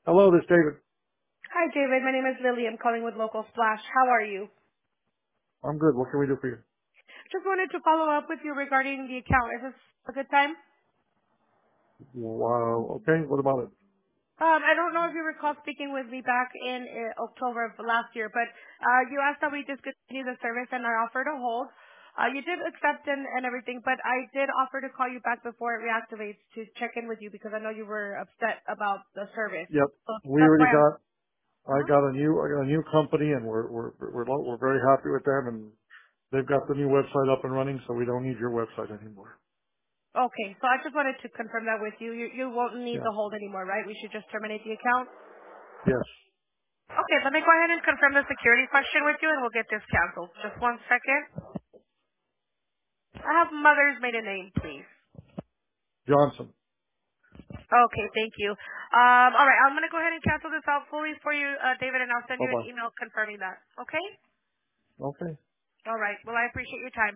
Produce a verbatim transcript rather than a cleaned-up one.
Hello, this is David. Hi, David. My name is Lily. I'm calling with Local Splash. How are you? I'm good. What can we do for you? Just wanted to follow up with you regarding the account. Is this a good time? Wow. Okay. What about it? Um, I don't know if you recall speaking with me back in uh, October of last year, but uh, you asked that we discontinue the service, and I offered a hold. Uh, you did accept and, and everything, but I did offer to call you back before it reactivates to check in with you because I know you were upset about the service. Yep. So We that's already why I'm. got. I Uh-huh. got a new. I got a new company, and we're we're we're lo- we're very happy with them, and they've got the new website up and running, so we don't need your website anymore. Okay, so I just wanted to confirm that with you. You, you won't need Yeah. the hold anymore, right? We should just terminate the account. Yes. Okay, let me go ahead and confirm the security question with you, and we'll get this canceled. Just one second. I have mother's maiden name, please. Johnson. Okay, thank you. Um, all right, I'm going to go ahead and cancel this out fully for you, uh, David, and I'll send Bye you an bye. email confirming that. Okay? Okay. All right. Well, I appreciate your time.